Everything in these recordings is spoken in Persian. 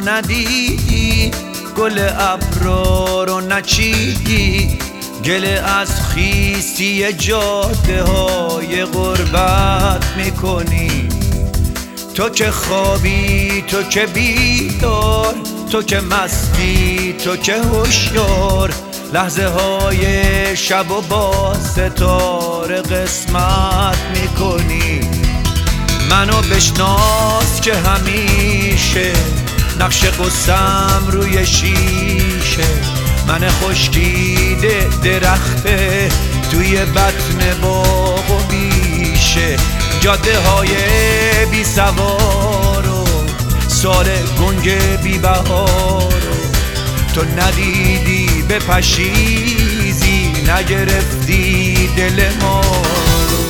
ندیدی، گل ابرا رو نچیدی، گله از خیسی جاده های غربت میکنی. تو که خوابی، تو که بیدار، تو که مستی، تو که هوشیار، لحظه های شب و با ستاره قسمت میکنی. منو بشناس که همیشه نقش قصم روی شیشه، من خشکیده درخته توی بطن باغ و بیشه، جاده های بی سوار و سال گنگ بی بهار، تو ندیدی بپشیزی، نگرفتی دل ما رو.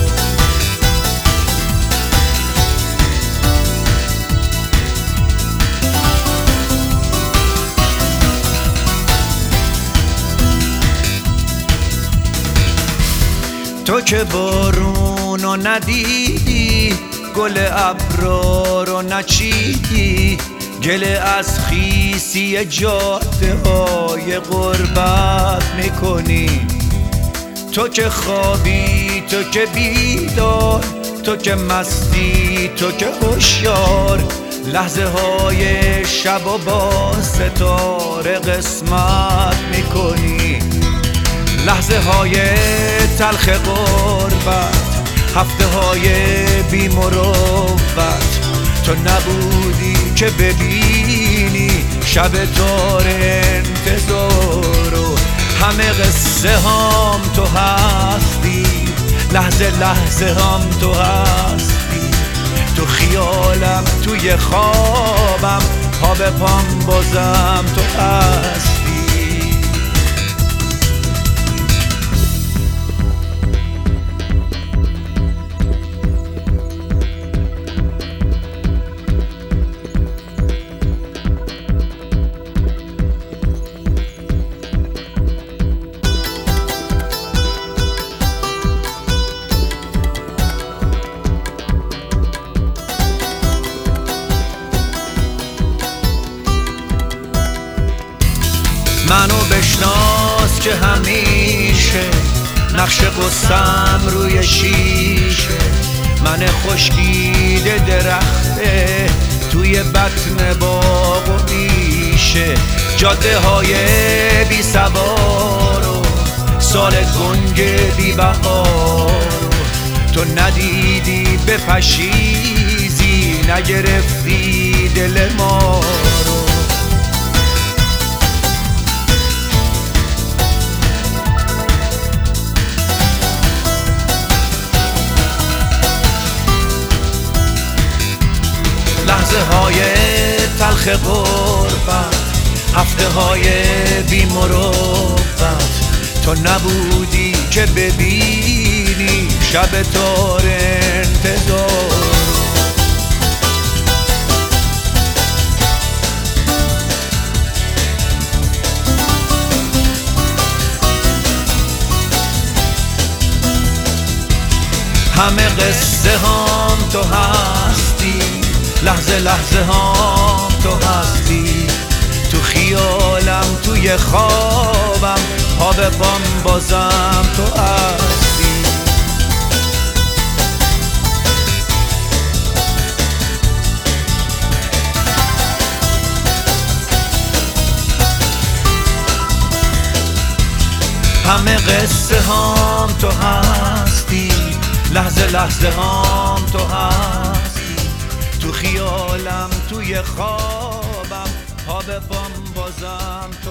تو که بارونو ندیدی، گل ابرا رو نچیدی، گله از خیسی جاده های غربت میکنی. تو که خوابی، تو که بیدار، تو که مستی، تو که هوشیار، لحظه های شب و با ستاره قسمت میکنی. لحظه های تلخ غربت، هفته های بی مروت، تو نبودی که ببینی شب تار انتظار، و همه قصه هم تو هستی، لحظه لحظه هم تو هستی، تو خیالم، توی خوابم، پا به پام بازم تو هستی. منو بشناس که همیشه نقش قصم روی شیشه، من خشکیده درخته توی بطن باغ و بیشه، جاده های بی سوار و سال گنگ بی بهار، تو ندیدی بپشیزی، نگرفتی دل ما رو. لحظه های تلخ غربت، هفته های بی مروت، تو نبودی که ببینی شب تار انتظار. همه قصه هم تو هستی، لحظه لحظه هم تو هستی، تو خیالم، توی خوابم، پا به پام بازم تو هستی. همه قصه هم تو هستی، لحظه لحظه هم تو هستی، تو خیالم، توی خوابم، پا به پام بازم تو